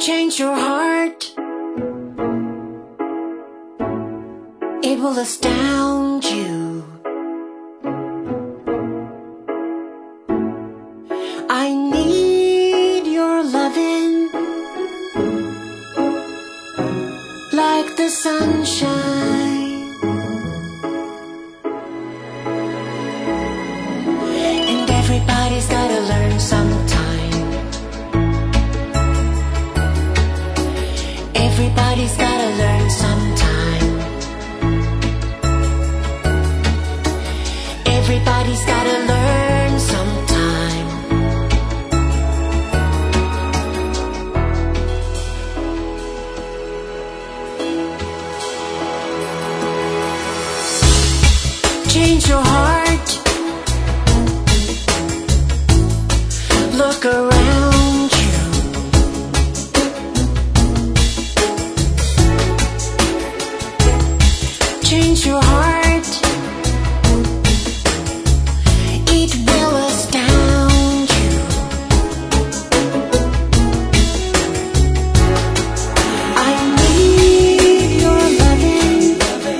Change your heart. It will astound you. I need your loving like the sunshine. And everybody's gotta learn sometime. Everybody's gotta learn sometime. Everybody's gotta learn sometime. Change your heart. Look around you. Change your heart. It will astound you. I need your loving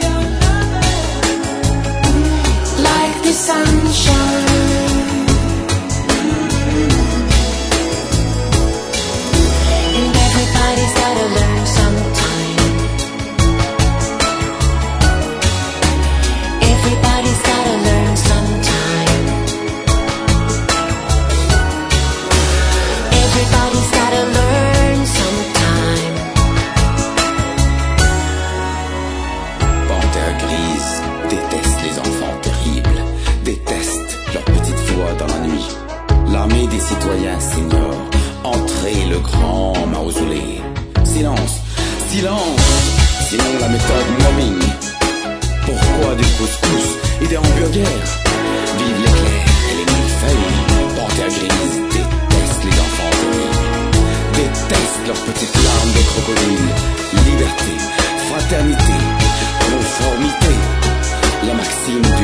like the sunshine. And everybody's gotta learn sometime. Everybody's gotta learn sometime. Everybody's gotta learn sometime. Panthère grise déteste les enfants terribles, déteste leur petite voix dans la nuit. L'armée des citoyens seniors, entrez le grand mausolée. Silence, silence, sinon la méthode mobbing. Pourquoi du couscous et des hamburgers? Vive l'éclair et les millefeuilles. Panthère grise déteste les enfants terribles, déteste leurs petites larmes de crocodile. Liberté, fraternité, conformité, la maxime